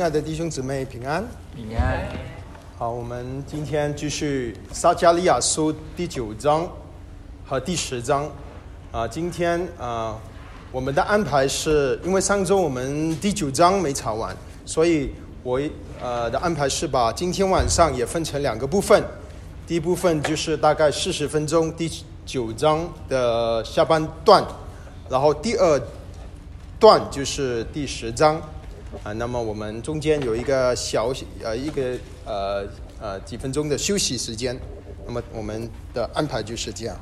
亲爱的弟兄姊妹平安。 平安。 好，我们今天继续撒迦利亚书第9章和第10章。今天我们的安排是因为上周我们第9章没查完，所以我的安排是把今天晚上也分成2个部分。第一部分就是大概40分钟，第9章的下半段，然后第2段就是第10章。那么我们中间有一个几分钟的休息时间，那么我们的安排就是这样。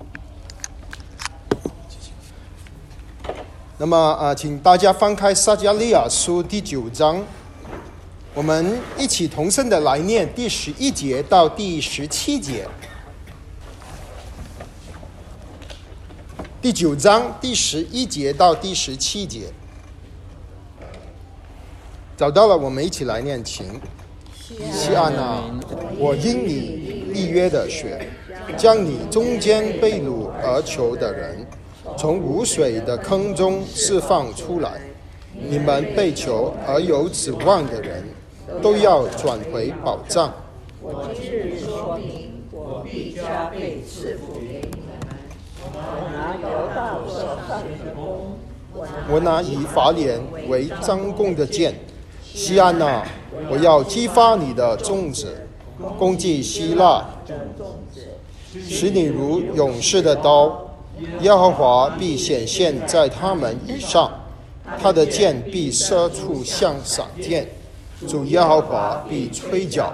那么请大家翻开撒迦利亚书第9章，我们一起同声的来念第11节到第17节。第9章第11节到第17节。找到了，我们一起来念经。西安啊，我因你立约的血，将你中间被掳而囚的人，从无水的坑中释放出来。你们被囚而有指望的人，都要转回保障。 我今日说明，我必加倍赐福给你们。我拿犹大所上的弓， 我拿以法莲为张弓的箭。西安啊，我要激发你的种子，攻击希腊，使你如勇士的刀。耶和华必显现在他们以上，他的箭必射出像闪电。主耶和华必吹角，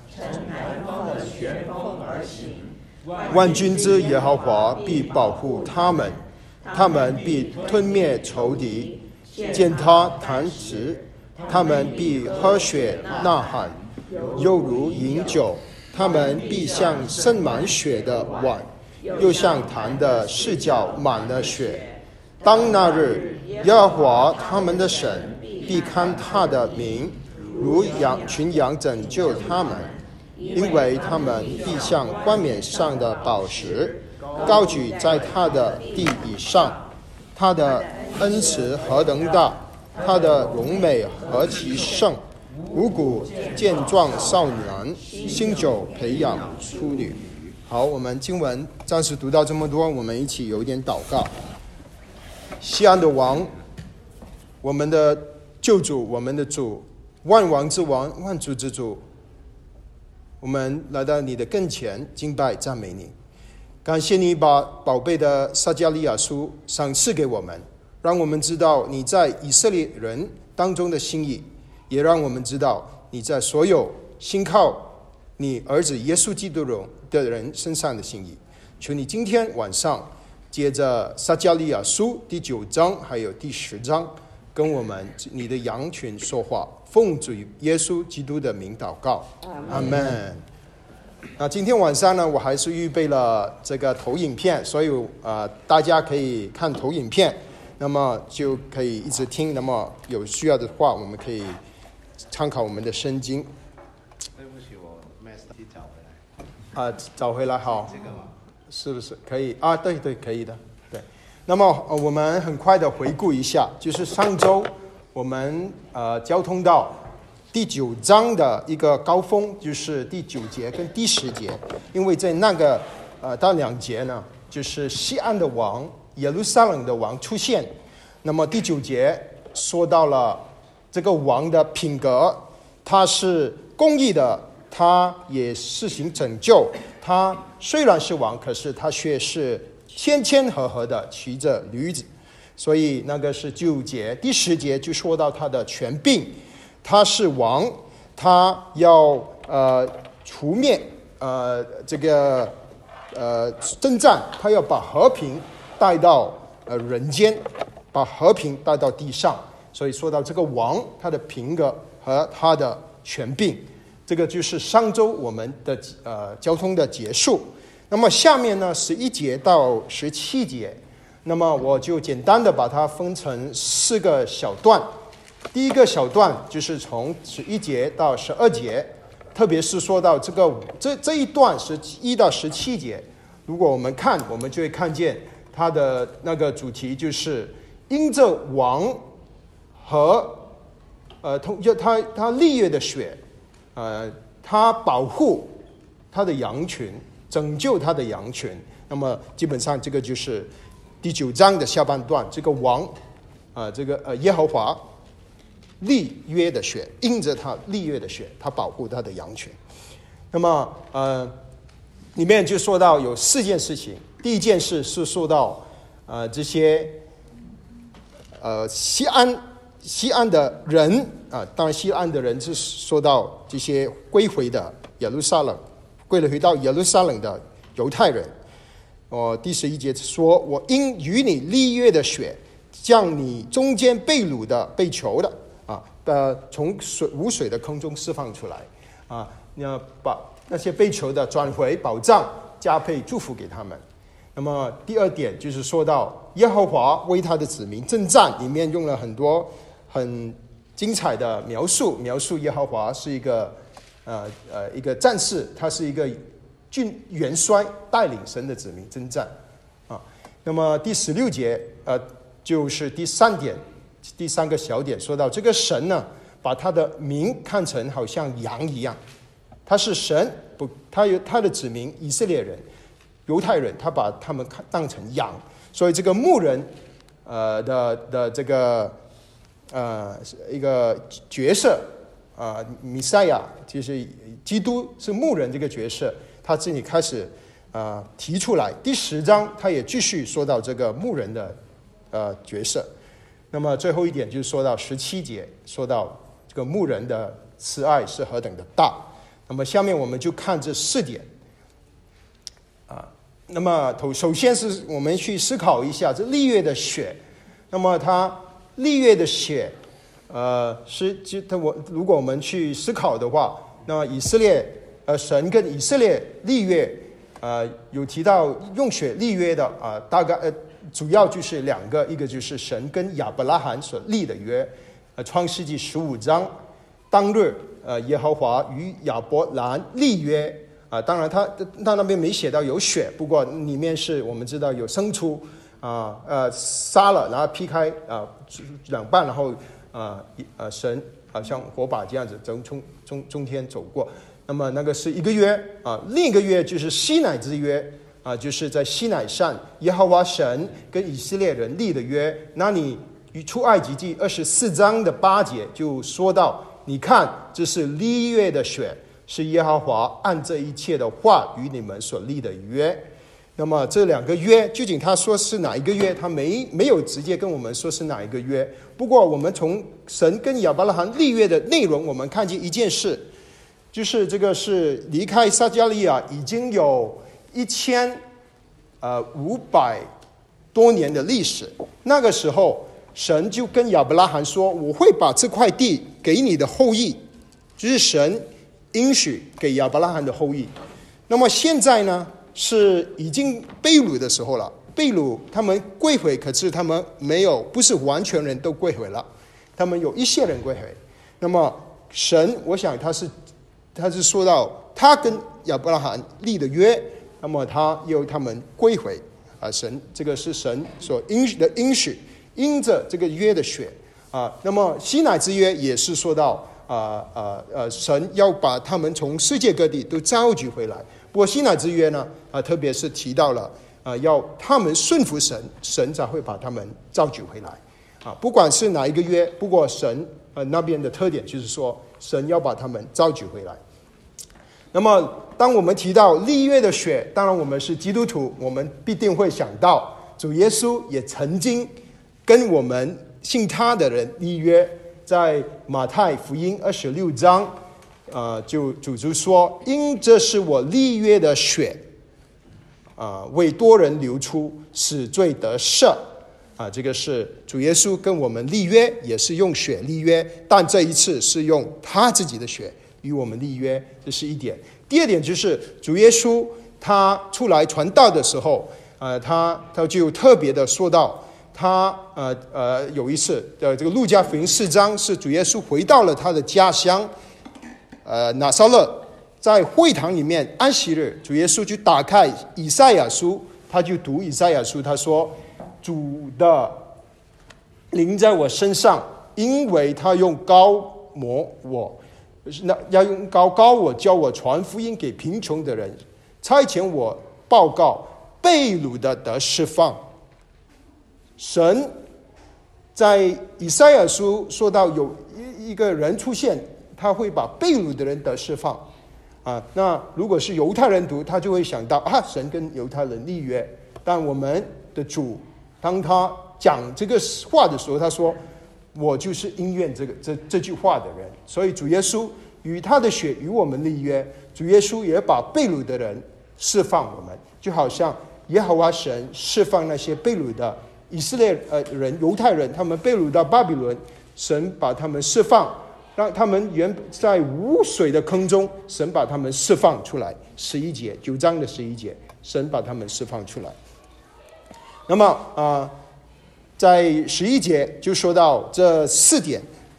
万军之耶和华必保护他们，他们必吞灭仇敌，见他弹指。他们必喝血呐喊，犹如饮酒；他们必像盛满血的碗，又像坛的四角满了血。当那日，耶和华他们的神必看他的民，如群羊拯救他们，因为他们必像冠冕上的宝石，高举在他的地以上。他的恩慈何等大！他的荣美何其盛，五谷健壮少年，新酒培养处女。好，我们经文暂时读到这么多，我们一起有一点祷告。西安的王，我们的救主，我们的主，万王之王，万主之主，我们来到你的跟前敬拜赞美你，感谢你把宝贝的撒迦利亚书赏赐给我们，让我们知道你在以色列人当中的心意，也让我们知道你在所有信靠你儿子耶稣基督的人身上的心意。求你今天晚上借着撒迦利亚书第9章还有第10章跟我们你的羊群说话，奉主耶稣基督的名祷告，阿们。那今天晚上呢，我还是预备了这个投影片，所以大家可以看投影片，那么就可以一直听，那么有需要的话我们可以参考我们的圣经。 对不起，我 mess 找回来。 找回来好， 这个吗？ 是不是可以啊？对，可以的。对，那么我们很快的回顾一下，就是上周我们交通到第9章的一个高峰，就是第9节跟第10节，因为在那个到2节呢，就是西安的王耶路撒冷的王出现。那么第9节说到了这个王的品格，他是公义的，他也施行拯救，他虽然是王，可是他却是谦和的骑着驴子。所以那个是9节。第10节就说到他的权柄，他是王，他要除灭这个征战，他要把和平带到人间，把和平带到地上。所以说到这个王，他的品格和他的权柄，这个就是上周我们的交通的结束。那么下面呢11节到17节，那么我就简单的把它分成4个小段。第一个小段就是从11节到12节，特别是说到这一段11到17节，如果我们看，我们就会看见它的那个主题就是因着王和他立约的血，他保护他的羊群，拯救他的羊群。那么基本上这个就是第9章的下半段，这个王耶和华立约的血，因着他立约的血，他保护他的羊群。那么里面就说到有4件事情。第一件事是说到这些西安的人当然西安的人是说到这些归回到耶路撒冷的犹太人。第11节说，我因与你立约的血，将你中间被掳的被囚的从无水的坑中释放出来要把那些被囚的转回保障，加倍祝福给他们。那么第2点就是说到耶和华为他的子民征战，里面用了很多很精彩的描述耶和华是一个战士，他是一个元帅，带领神的子民征战那么第16节就是第3点，第3个小点，说到这个神呢，把他的民看成好像羊一样，他是神，他有他的子民以色列人犹太人，他把他们当成羊，所以这个牧人的这个一个角色弥赛亚，就是基督是牧人这个角色，他这里开始提出来。第10章他也继续说到这个牧人的角色。那么最后一点就是说到17节，说到这个牧人的慈爱是何等的大。那么下面我们就看这4点那么首先是我们去思考一下这立约的血。那么他立约的血如果我们去思考的话，那以色列神跟以色列立约有提到用血立约的大概主要就是2个，一个就是神跟亚伯拉罕所立的约，创世纪15章当日耶和华与亚伯兰立约当然他那边没写到有血，不过里面是我们知道有牲畜杀了，然后劈开两半，然后神好像火把这样子从中间走过。那么那个是一个约另一个约就是西乃之约就是在西乃山耶和华神跟以色列人立的约。那你出埃及记24章的8节就说到，你看这是立约的血，是耶和华按这一切的话与你们所立的约。那么这2个约究竟他说是哪一个约，他没有直接跟我们说是哪一个约。不过我们从神跟亚伯拉罕立约的内容，我们看见一件事，就是这个是离开撒迦利亚已经有1500多年的历史。那个时候神就跟亚伯拉罕说，我会把这块地给你的后裔，就是神应许给亚伯拉罕的后裔。那么现在呢是已经被掳的时候了，被掳他们归回，可是他们不是完全人都归回了，他们有一些人归回。那么神我想他是说到他跟亚伯拉罕立的约，那么他要他们归回神这个是神所应许的应许，因着这个约的血那么西乃之约也是说到神要把他们从世界各地都召集回来。不过西乃之约呢特别是提到了要他们顺服神，神才会把他们召集回来不管是哪一个约，不过神那边的特点就是说神要把他们召集回来。那么当我们提到立约的血，当然我们是基督徒，我们必定会想到主耶稣也曾经跟我们信他的人立约。在马太福音26章就主说，因这是我立约的血为多人流出，使罪得赦这个是主耶稣跟我们立约，也是用血立约，但这一次是用他自己的血与我们立约，这是一点。第2点就是主耶稣他出来传道的时候他就特别的说到，他有一次这个路加福音4章是主耶稣回到了他的家乡拿撒勒，在会堂里面安息日，主耶稣就打开以赛亚书，他就读以赛亚书，他说主的灵在我身上，因为他用膏抹我，要用高高我，叫我传福音给贫穷的人，差遣我报告被掳的得释放。神在以赛亚书说到有一个人出现，他会把被掳的人得释放那如果是犹太人读，他就会想到神跟犹太人立约。但我们的主当他讲这个话的时候，他说我就是应验这句话的人。所以主耶稣与他的血与我们立约，主耶稣也把被掳的人释放我们，就好像耶和华神释放那些被掳的以色列人犹太人，他们被掳到巴比伦，神把他们释放，让他们原在无水的坑中，神把他们释放出来。11节9章的11节，神把他们释放出来。那么在11节就说到这4点，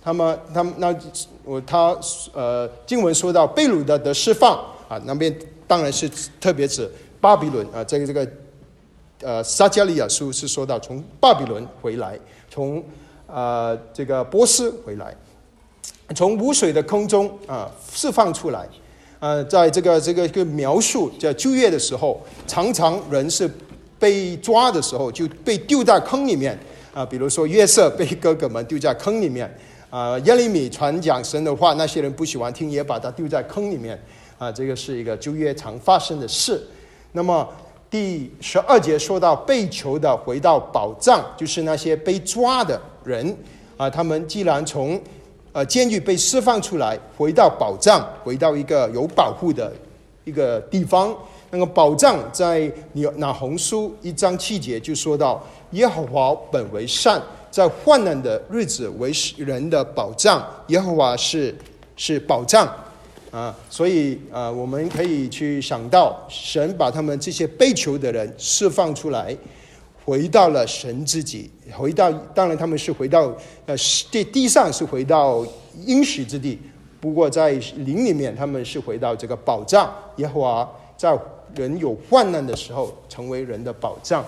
经文说到被掳的得释放那边当然是特别指巴比伦这个撒迦利亚书是说到从巴比伦回来，从这个波斯回来，从无水的坑中释放出来。在这个描述在旧约的时候，常常人是被抓的时候就被丢在坑里面比如说约瑟被哥哥们丢在坑里面耶利米传讲神的话，那些人不喜欢听，也把他丢在坑里面这个是一个旧约常发生的事。那么第12节说到被囚的回到保障，就是那些被抓的人他们既然从监狱被释放出来，回到保障，回到一个有保护的一个地方。那个保障在拿红书1章7节就说到耶和华本为善，在患难的日子为人的保障，耶和华是保障所以我们可以去想到神把他们这些被囚的人释放出来，回到了神自己，当然他们是回到地上是回到应许之地，不过在灵里面他们是回到这个保障，耶和华在人有患难的时候成为人的保障。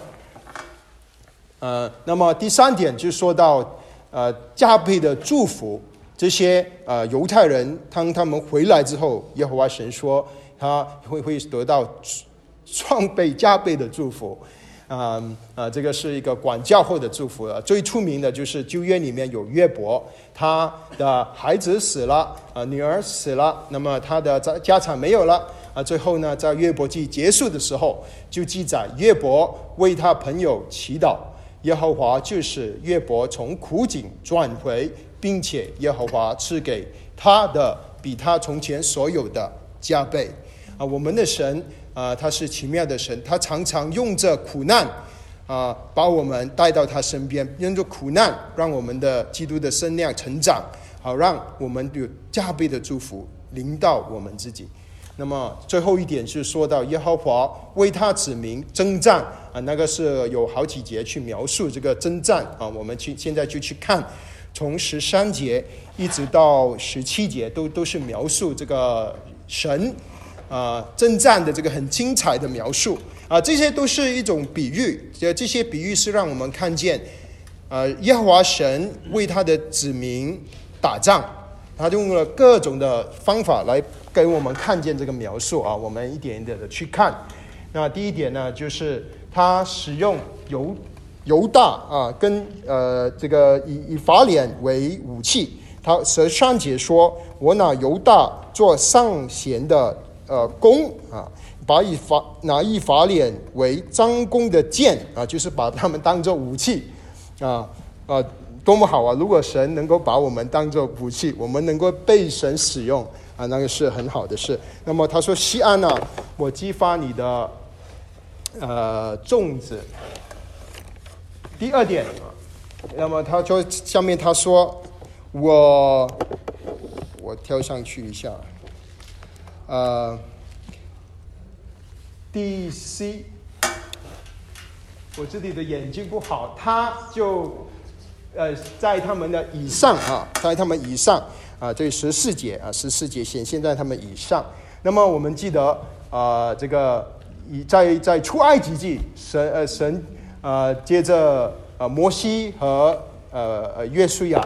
那么第3点就说到加倍的祝福。这些犹太人当他们回来之后，耶和华神说他会得到双倍加倍的祝福这个是一个管教后的祝福最出名的就是旧约里面有约伯，他的孩子死了女儿死了，那么他的家产没有了最后呢，在约伯记结束的时候就记载约伯为他朋友祈祷，耶和华就是约伯从苦境转回，并且耶和华赐给他的比他从前所有的加倍我们的神他是奇妙的神，他常常用着苦难把我们带到他身边，用着苦难让我们的基督的身量成长，好让我们有加倍的祝福临到我们自己。那么最后一点是说到耶和华为他子民征战那个是有好几节去描述这个征战我们现在就去看，从13节一直到17节都是描述这个神征战的这个很精彩的描述这些都是一种比喻，这些比喻是让我们看见耶和华神为他的子民打仗，他用了各种的方法来给我们看见这个描述我们一点一点的去看。那第一点呢，就是他使用犹大跟这个以法莲为武器。他13节说，我拿犹大做上弦的弓拿以法莲为张弓的箭就是把他们当作武器多么好如果神能够把我们当作武器，我们能够被神使用那个是很好的事。那么他说，西安我激发你的种子。第2点那么他说下面他说我跳上去一下第 C 我这里的眼睛不好，他就在他们的以上在他们以上这14节显现在他们以上。那么我们记得这个在出埃及记神接着摩西和约书亚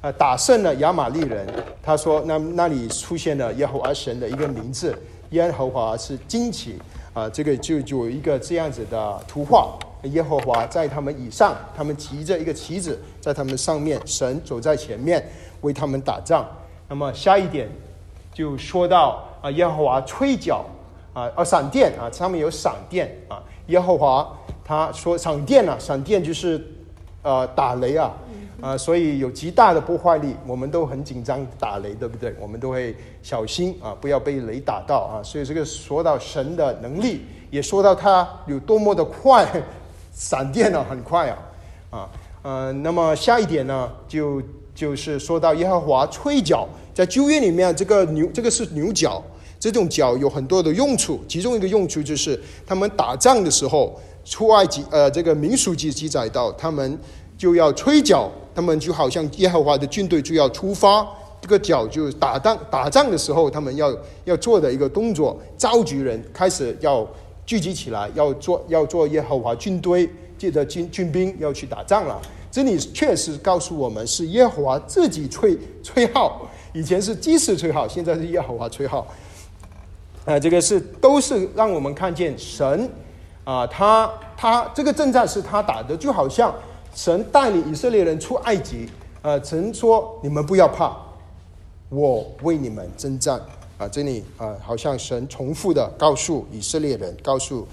打胜了亚玛力人。他说那里出现了耶和华神的一个名字，耶和华是旌旗这个就有一个这样子的图画，耶和华在他们以上，他们骑着一个旗子在他们上面，神走在前面为他们打仗。那么下一点就说到耶和华吹角闪电上面有闪电耶和华他说闪电就是打雷所以有极大的破坏力，我们都很紧张打雷，对不对？我们都会小心不要被雷打到所以这个说到神的能力，也说到他有多么的快，闪电很快那么下一点呢就是说到耶和华吹角，在旧约里面这个是牛角，这种角有很多的用处，其中一个用处就是他们打仗的时候，出埃及这个民数记记载到他们就要吹角，他们就好像耶和华的军队就要出发，这个角就是打仗的时候他们要做的一个动作，召集人开始要聚集起来，要做耶和华军队的军兵要去打仗了。这里确实告诉我们是耶和华自己吹号，以前是祭司吹号，现在是耶和华吹号这个都是让我们看见神他这个征战是他打的，就好像神带领以色列人出埃及神说你们不要怕，我为你们征战这里好像神重复的告诉以色列人，告诉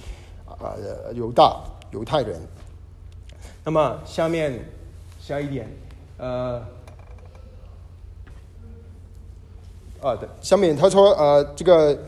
犹太人。那么下一点下面他说这个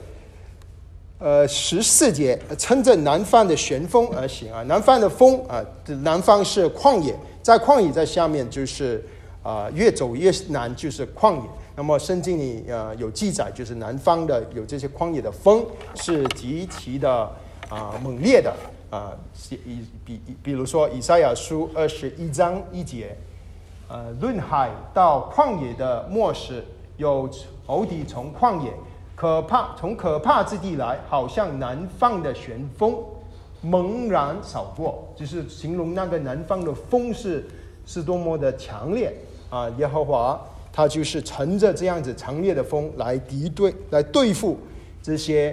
14节，乘着南方的旋风而行南方的风南方是旷野，在旷野在下面就是越走越南就是旷野。那么圣经里有记载，就是南方的有这些旷野的风是极其的猛烈的比如说以赛亚书21章1节论海到旷野的末时，有仇敌从旷野从可怕之地来，好像南方的旋风猛然扫过，就是形容那个南方的风是多么的强烈耶和华他就是乘着这样子强烈的风来对付这些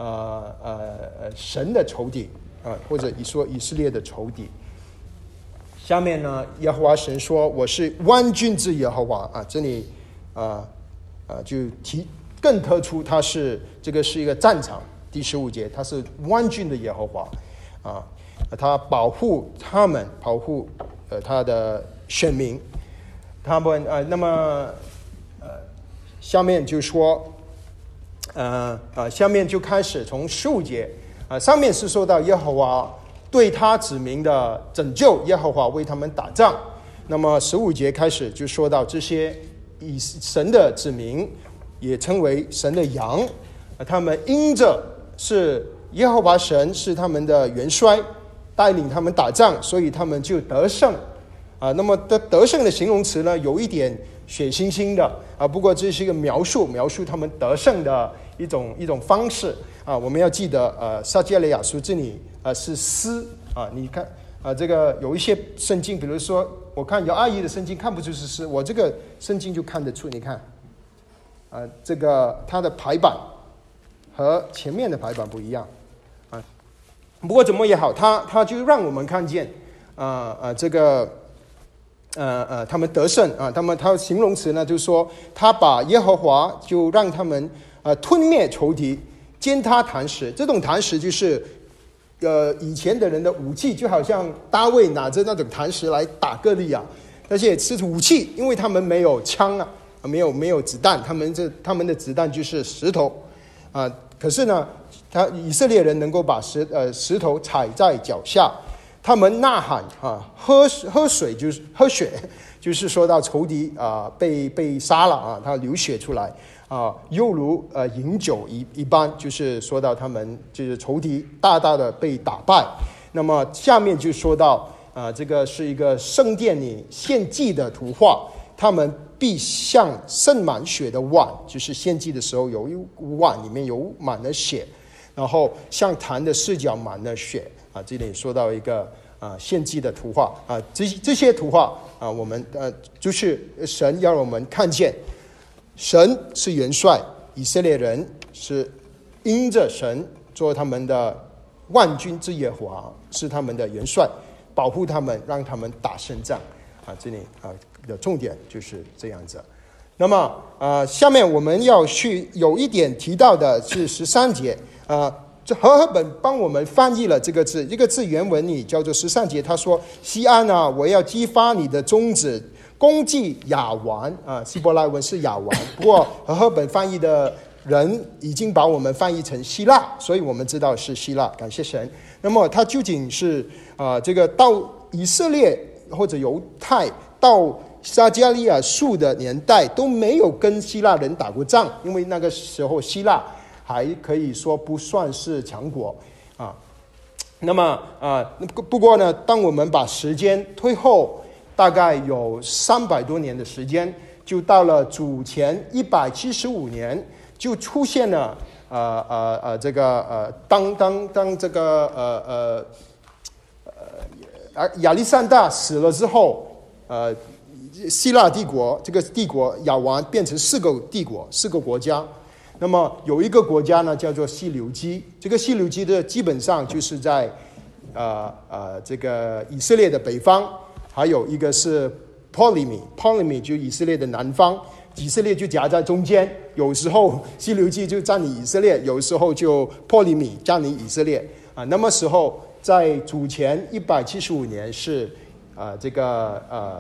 神的仇敌或者说以色列的仇敌。下面呢，耶和华神说我是万军之耶和华这里就更突出他这个是一个战场。第15节他是万军的耶和华他保护他们，保护他的选民，他们那么下面就说下面就开始从15节上面是说到耶和华对他子民的拯救，耶和华为他们打仗。那么15节开始就说到这些以神的子民也称为神的羊他们因着是耶和华神是他们的元帅，带领他们打仗，所以他们就得胜那么得胜的形容词呢，有一点血腥腥的不过这是一个描述他们得胜的一种方式我们要记得撒迦利亚书这里是诗你看这个有一些圣经，比如说我看姚阿姨的圣经看不出是诗，我这个圣经就看得出，你看这个它的排版和前面的排版不一样不过怎么也好，它就让我们看见这个他们得胜他形容词呢就是说他把耶和华就让他们吞灭仇敌，践踏磐石。这种磐石就是以前的人的武器，就好像大卫拿着那种磐石来打歌利亚，而且是武器，因为他们没有枪没有子弹，他们的子弹就是石头可是呢以色列人能够把石头踩在脚下，他们呐喊喝水就是喝血，就是说到仇敌被杀了他流血出来犹如饮酒一般，就是说到他们就是仇敌大大的被打败。那么下面就说到这个是一个圣殿里献祭的图画，他们必像盛满血的碗，就是献祭的时候有一碗里面有满了血，然后像坛的四角满了血这里说到一个献祭的图画这些图画我们就是神要我们看见，神是元帅，以色列人是因着神做他们的万军之耶和华，是他们的元帅，保护他们，让他们打胜仗这里的重点就是这样子。那么下面我们要去有一点提到的是13节这和合本帮我们翻译了这个字，这个字原文里叫做13节，他说西安我要激发你的宗旨，攻击亚完希伯来文是亚完，不过和合本翻译的人已经把我们翻译成希腊，所以我们知道是希腊，感谢神。那么它究竟是这个到以色列或者犹太到撒迦利亚书的年代都没有跟希腊人打过仗，因为那个时候希腊还可以说不算是强国那么不过呢，当我们把时间推后大概有300多年的时间，就到了主前175年，就出现了这个当这个亚历山大死了之后希腊帝国这个帝国亚完变成4个帝国4个国家。那么有一个国家呢叫做西流基，这个西流基的基本上就是在这个以色列的北方，还有一个是 Ptolemy 就以色列的南方，以色列就夹在中间，有时候西流基就占领以色列，有时候就 Ptolemy 占领以色列那么时候在主前175年是这个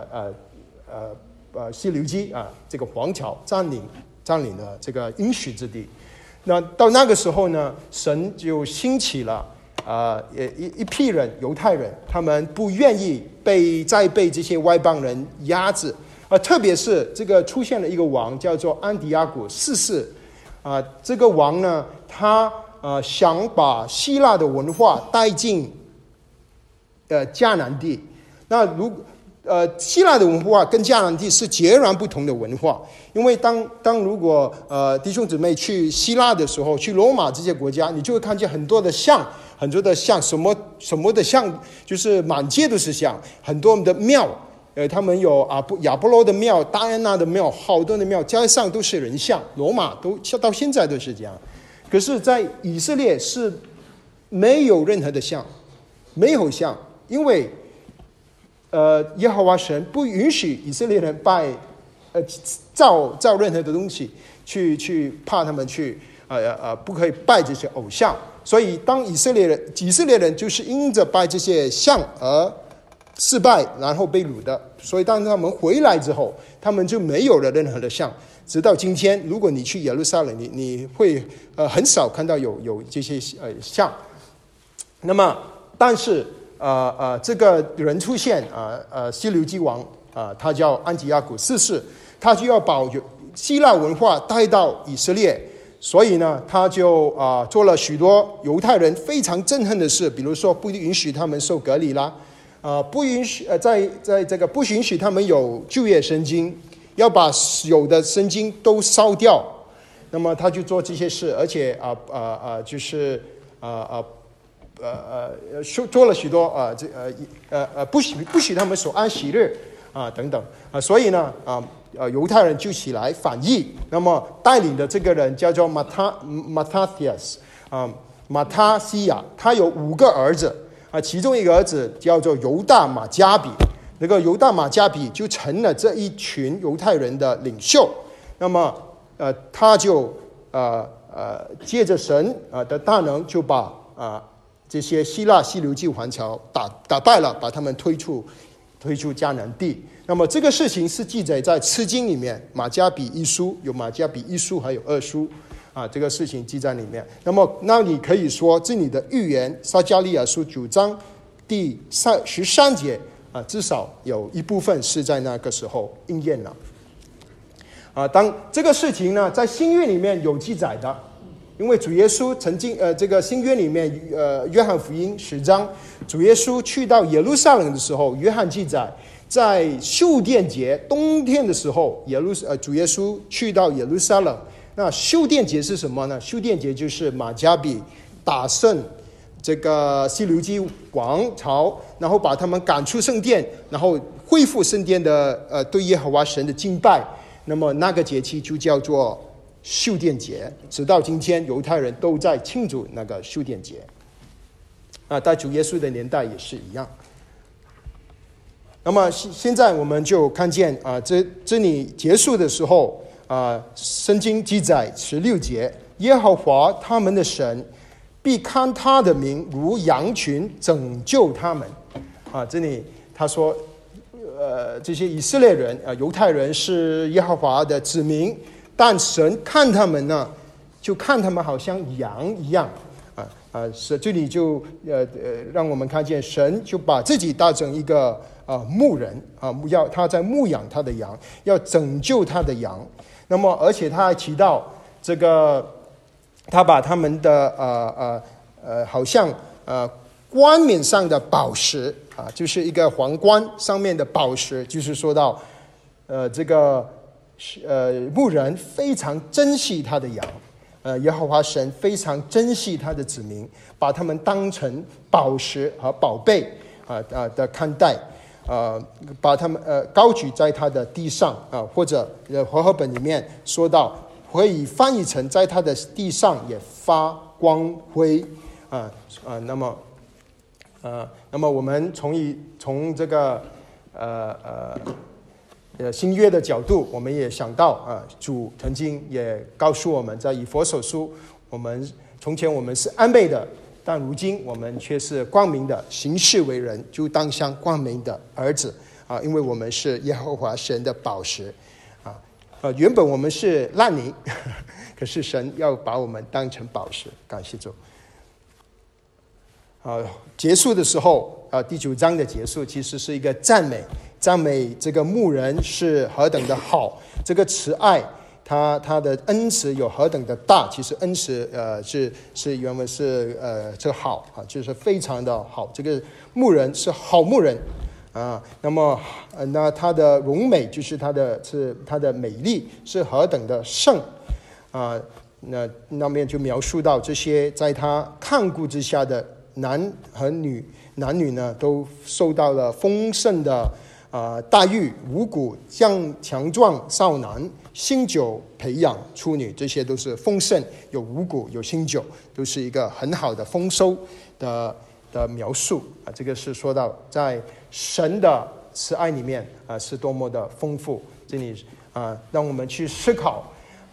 西流基这个王朝占领了这个应许之地。那到那个时候呢，神就兴起了一批人，犹太人，他们不愿意再被这些外邦人压制特别是这个出现了一个王叫做安提阿古四世这个王呢，他想把希腊的文化带进迦南地。那希腊的文化跟迦南地是截然不同的文化，因为如果弟兄姊妹去希腊的时候，去罗马这些国家，你就会看见很多的像什么的像，就是满街都是像，很多的庙他们有亚波罗的庙，戴安娜的庙，好多的庙，加上都是人像，罗马都到现在都是这样。可是在以色列是没有任何的像，没有像，因为耶和华神不允许以色列人造任何的东西，去怕他们去不可以拜这些偶像。所以当以色列人就是因着拜这些像而失败，然后被掳的。所以当他们回来之后，他们就没有了任何的像。直到今天，如果你去耶路撒冷，你会很少看到有这些像。那么但是这个人出现西流基王他叫安提阿古四世，他就要把希腊文化带到以色列，所以呢他就做了许多犹太人非常憎恨的事，比如说不允许他们受割礼啦不允许在这个不允许他们有旧约圣经，要把有的圣经都烧掉。那么他就做这些事，而且就是做了许多不许他们守安息日等等所以呢犹太人就起来反议。那么带领的这个人叫做马他西亚，他有5个儿子其中一个儿子叫做犹大马加比，那个犹大马加比就成了这一群犹太人的领袖。那么他就借着神的大能，就把这些希腊西流基王朝打败了，把他们推出迦南地。那么这个事情是记载在诗经里面，马加比一书有马加比一书还有2书这个事情记在里面。那你可以说这里的预言撒迦利亚书9章第13节至少有一部分是在那个时候应验了当这个事情呢在新约里面有记载的，因为主耶稣曾经这个新约里面约翰福音10章，主耶稣去到耶路撒冷的时候，约翰记载在修殿节冬天的时候，主耶稣去到耶路撒冷。那修殿节是什么呢？修殿节就是马加比打胜这个希留基王朝，然后把他们赶出圣殿，然后恢复圣殿的对耶和华神的敬拜。那么那个节期就叫做修殿节，直到今天犹太人都在庆祝那个修殿节。在主耶稣的年代也是一样。那么现在我们就看见这里结束的时候圣经记载16节，耶和华他们的神必看他的名如羊群，拯救他们。这里他说这些以色列人犹太人是耶和华的子民，但神看他们呢，就看他们好像羊一样这里就让我们看见神就把自己当成一个牧人他在牧养他的羊，要拯救他的羊。那么而且他还提到这个，他把他们的好像冠冕上的宝石就是一个皇冠上面的宝石，就是说到这个牧人非常珍惜他的羊。耶和华神非常珍惜他的子民，把他们当成宝石和宝贝的看待，把他们高举在他的地上或者和合本里面说到，可以翻译成在他的地上也发光辉那么我们从这个新约的角度，我们也想到主曾经也告诉我们，在以弗所书，从前我们是暗昧的，但如今我们却是光明的，行事为人就当像光明的儿子因为我们是耶和华神的宝石原本我们是烂泥可是神要把我们当成宝石，感谢主。结束的时候第9章的结束其实是一个赞美这个牧人是何等的好，这个慈爱他的恩慈有何等的大。其实恩慈是原文是这好就是非常的好，这个牧人是好牧人那么那他的荣美就是他的美丽是何等的圣那边就描述到这些在他看顾之下的男女呢，都受到了丰盛的待遇，五谷强壮少男，新酒培养处女，这些都是丰盛，有五谷有新酒，都是一个很好的丰收的描述这个是说到在神的慈爱里面是多么的丰富。这里让我们去思考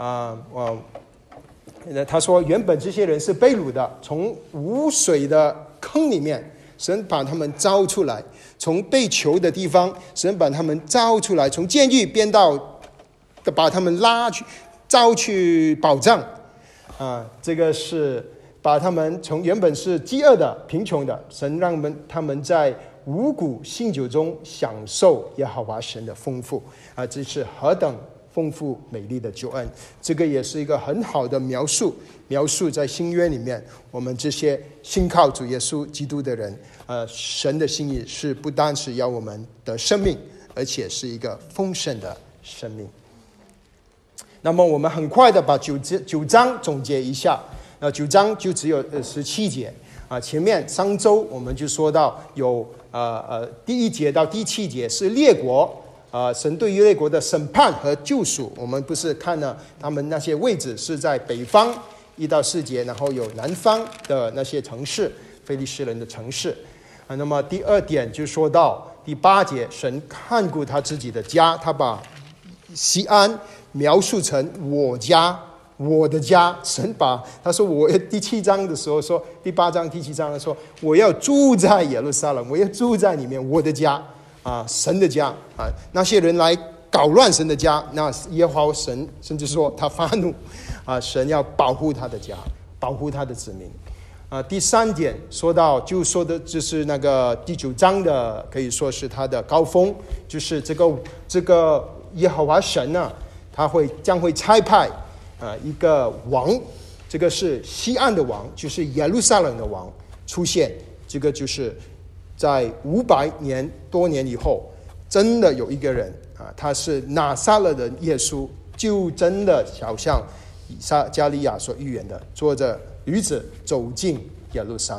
他说原本这些人是被掳的，从无水的坑里面神把他们招出来，从被囚的地方神把他们招出来，从监狱变到把他们招去保障这个是把他们从原本是饥饿的贫穷的，神让他们在五谷新酒中享受耶和华神的丰富这是何等丰富美丽的救恩。这个也是一个很好的描述在新约里面我们这些信靠主耶稣基督的人神的心意是不单是要我们的生命，而且是一个丰盛的生命。那么我们很快的把9章总结一下9章就只有17节前面上周我们就说到有第1节到第7节是列国神对于列国的审判和救赎。我们不是看了他们那些位置是在北方1到4节，然后有南方的那些城市，非利士人的城市那么第2点就说到第8节，神看顾他自己的家，他把西安描述成我家我的家。神把他说我第7章的时候说，第8章第7章的说我要住在耶路撒冷，我要住在里面，我的家神的家那些人来搞乱神的家，那耶和华神甚至说他发怒神要保护他的家，保护他的子民第3点说到就说的就是那个第9章的可以说是他的高峰，就是这个耶和华神他将会差派一个王，这个是西岸的王，就是耶路撒冷的王出现。这个就是在500多年以后，真的有一个人他是拿撒勒的耶稣，就真的好像以撒加利亚所预言的，坐着驴子走进耶路撒冷。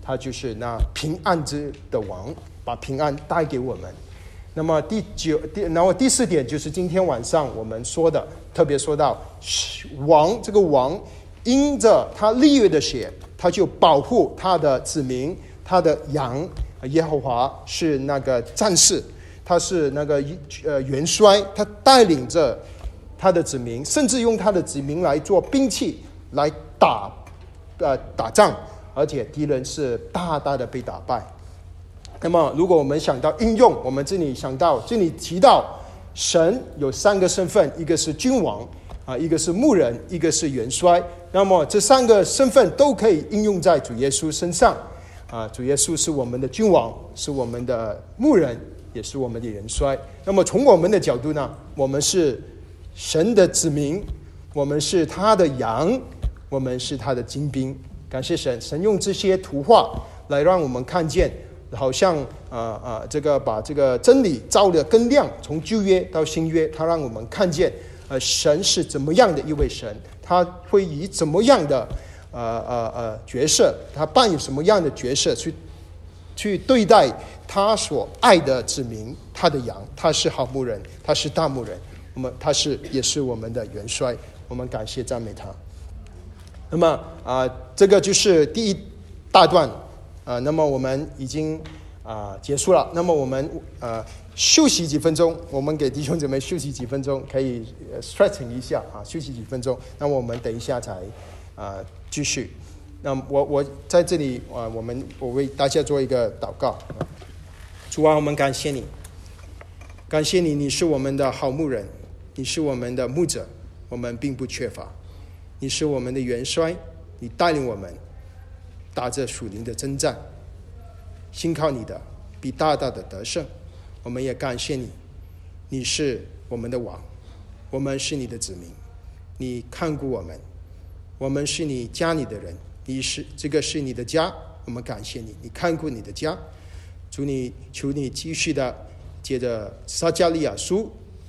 他就是那平安之的王，把平安带给我们。那么然后第4点就是今天晚上我们说的，特别说到王，这个王因着他立约的血，他就保护他的子民，他的羊。耶和华是那个战士，他是那个元帅，他带领着他的子民，甚至用他的子民来做兵器来打仗，而且敌人是大大的被打败。那么如果我们想到应用，我们这里提到神有3个身份，一个是君王一个是牧人，一个是元帅。那么这3个身份都可以应用在主耶稣身上主耶稣是我们的君王，是我们的牧人，也是我们的元帅。那么从我们的角度呢，我们是神的子民，我们是他的羊，我们是他的精兵。感谢神，神用这些图画来让我们看见，好像把这个真理照得更亮，从旧约到新约，他让我们看见神是怎么样的一位神，他会以怎么样的角色，他扮演什么样的角色去对待他所爱的子民，他的羊。他是好牧人，他是大牧人，他也是我们的元帅。我们感谢赞美他。那么这个就是第一大段那么我们已经结束了。那么我们休息几分钟，我们给弟兄姊妹休息几分钟，可以stretching 一下休息几分钟。那么我们等一下才继续。那我在这里我为大家做一个祷告。主啊，我们感谢你，感谢你，你是我们的好牧人，你是我们的牧者，我们并不缺乏。你是我们的元帅，你带领我们打着属灵的征战，信靠你的必大大的得胜。我们也感谢你，你是我们的王，我们是你的子民，你看顾我们，我们是你家里的人，这个是你的家，我们感谢你，你看顾你的家。求你继续的借着撒迦利亚书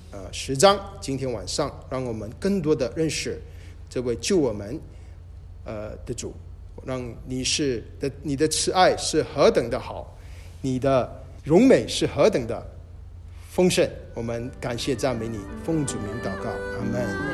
10章，今天晚上让我们更多的认识这位救我们的主，让你的慈爱是何等的好，你的荣美是何等的丰盛。我们感谢赞美你，奉主名祷告，阿们。